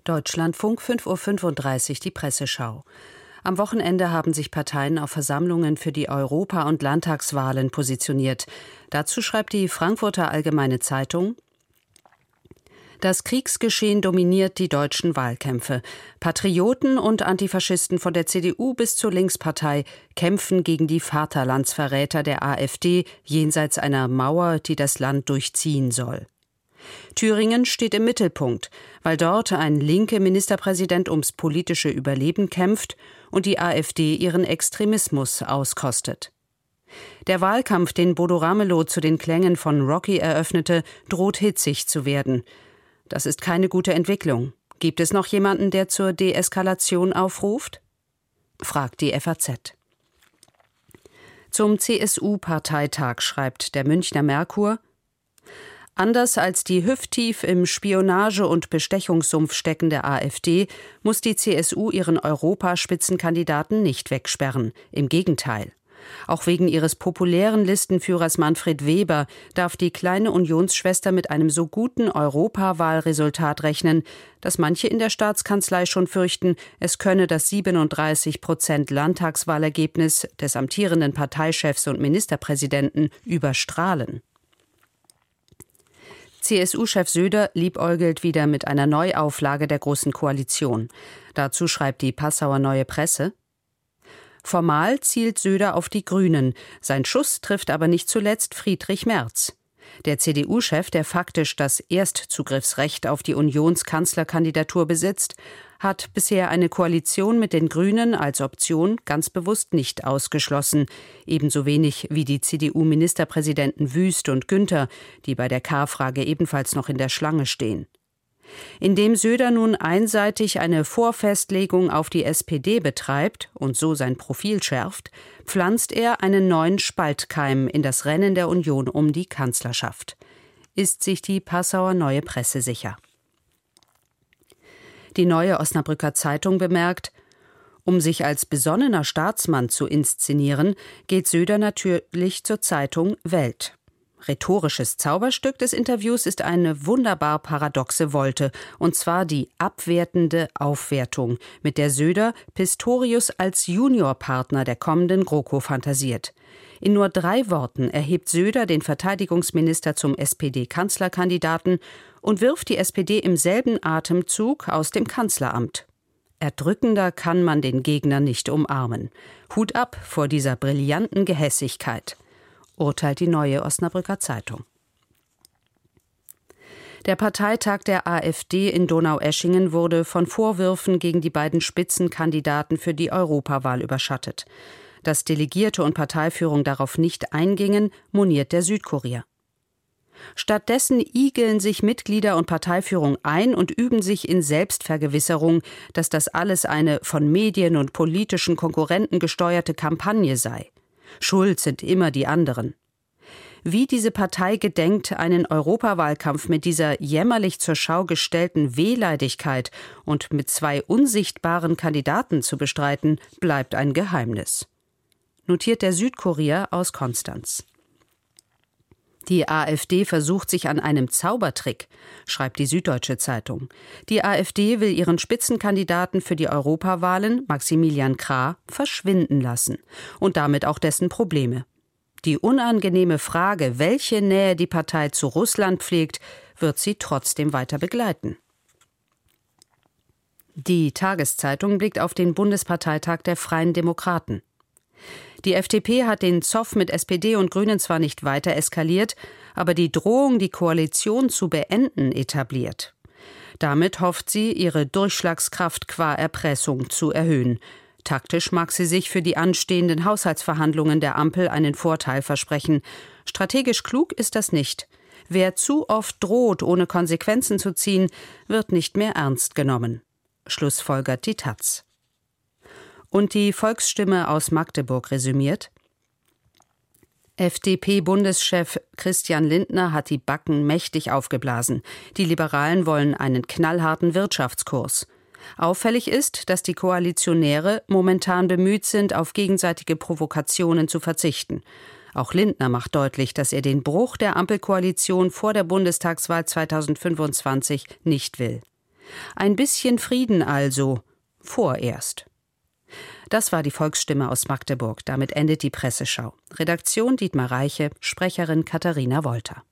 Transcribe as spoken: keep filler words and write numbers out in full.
Deutschlandfunk, fünf Uhr fünfunddreißig, die Presseschau. Am Wochenende haben sich Parteien auf Versammlungen für die Europa- und Landtagswahlen positioniert. Dazu schreibt die Frankfurter Allgemeine Zeitung: Das Kriegsgeschehen dominiert die deutschen Wahlkämpfe. Patrioten und Antifaschisten von der C D U bis zur Linkspartei kämpfen gegen die Vaterlandsverräter der AfD jenseits einer Mauer, die das Land durchziehen soll. Thüringen steht im Mittelpunkt, weil dort ein linker Ministerpräsident ums politische Überleben kämpft und die AfD ihren Extremismus auskostet. Der Wahlkampf, den Bodo Ramelow zu den Klängen von Rocky eröffnete, droht hitzig zu werden. Das ist keine gute Entwicklung. Gibt es noch jemanden, der zur Deeskalation aufruft? Fragt die F A Z. Zum C S U-Parteitag schreibt der Münchner Merkur: Anders als die hüfttief im Spionage- und Bestechungssumpf steckende AfD muss die C S U ihren Europaspitzenkandidaten nicht wegsperren. Im Gegenteil. Auch wegen ihres populären Listenführers Manfred Weber darf die kleine Unionsschwester mit einem so guten Europawahlresultat rechnen, dass manche in der Staatskanzlei schon fürchten, es könne das siebenunddreißig Prozent Landtagswahlergebnis des amtierenden Parteichefs und Ministerpräsidenten überstrahlen. C S U-Chef Söder liebäugelt wieder mit einer Neuauflage der Großen Koalition. Dazu schreibt die Passauer Neue Presse: Formal zielt Söder auf die Grünen, sein Schuss trifft aber nicht zuletzt Friedrich Merz. Der C D U-Chef, der faktisch das Erstzugriffsrecht auf die Unionskanzlerkandidatur besitzt, hat bisher eine Koalition mit den Grünen als Option ganz bewusst nicht ausgeschlossen, ebenso wenig wie die C D U-Ministerpräsidenten Wüst und Günther, die bei der K-Frage ebenfalls noch in der Schlange stehen. Indem Söder nun einseitig eine Vorfestlegung auf die S P D betreibt und so sein Profil schärft, pflanzt er einen neuen Spaltkeim in das Rennen der Union um die Kanzlerschaft. Ist sich die Passauer Neue Presse sicher. Die Neue Osnabrücker Zeitung bemerkt: Um sich als besonnener Staatsmann zu inszenieren, geht Söder natürlich zur Zeitung Welt. Rhetorisches Zauberstück des Interviews ist eine wunderbar paradoxe Wolte, und zwar die abwertende Aufwertung, mit der Söder Pistorius als Juniorpartner der kommenden GroKo fantasiert. In nur drei Worten erhebt Söder den Verteidigungsminister zum S P D-Kanzlerkandidaten und wirft die S P D im selben Atemzug aus dem Kanzleramt. Erdrückender kann man den Gegner nicht umarmen. Hut ab vor dieser brillanten Gehässigkeit, urteilt die Neue Osnabrücker Zeitung. Der Parteitag der AfD in Donaueschingen wurde von Vorwürfen gegen die beiden Spitzenkandidaten für die Europawahl überschattet. Dass Delegierte und Parteiführung darauf nicht eingingen, moniert der Südkurier. Stattdessen igeln sich Mitglieder und Parteiführung ein und üben sich in Selbstvergewisserung, dass das alles eine von Medien und politischen Konkurrenten gesteuerte Kampagne sei. Schuld sind immer die anderen. Wie diese Partei gedenkt, einen Europawahlkampf mit dieser jämmerlich zur Schau gestellten Wehleidigkeit und mit zwei unsichtbaren Kandidaten zu bestreiten, bleibt ein Geheimnis. Notiert der Südkurier aus Konstanz. Die AfD versucht sich an einem Zaubertrick, schreibt die Süddeutsche Zeitung. Die AfD will ihren Spitzenkandidaten für die Europawahlen, Maximilian Krah, verschwinden lassen und damit auch dessen Probleme. Die unangenehme Frage, welche Nähe die Partei zu Russland pflegt, wird sie trotzdem weiter begleiten. Die Tageszeitung blickt auf den Bundesparteitag der Freien Demokraten. Die F D P hat den Zoff mit S P D und Grünen zwar nicht weiter eskaliert, aber die Drohung, die Koalition zu beenden, etabliert. Damit hofft sie, ihre Durchschlagskraft qua Erpressung zu erhöhen. Taktisch mag sie sich für die anstehenden Haushaltsverhandlungen der Ampel einen Vorteil versprechen. Strategisch klug ist das nicht. Wer zu oft droht, ohne Konsequenzen zu ziehen, wird nicht mehr ernst genommen. Schlussfolgert die Taz. Und die Volksstimme aus Magdeburg resümiert: F D P-Bundeschef Christian Lindner hat die Backen mächtig aufgeblasen. Die Liberalen wollen einen knallharten Wirtschaftskurs. Auffällig ist, dass die Koalitionäre momentan bemüht sind, auf gegenseitige Provokationen zu verzichten. Auch Lindner macht deutlich, dass er den Bruch der Ampelkoalition vor der Bundestagswahl zweitausendfünfundzwanzig nicht will. Ein bisschen Frieden also, vorerst. Das war die Volksstimme aus Magdeburg. Damit endet die Presseschau. Redaktion Dietmar Reiche, Sprecherin Katharina Wolter.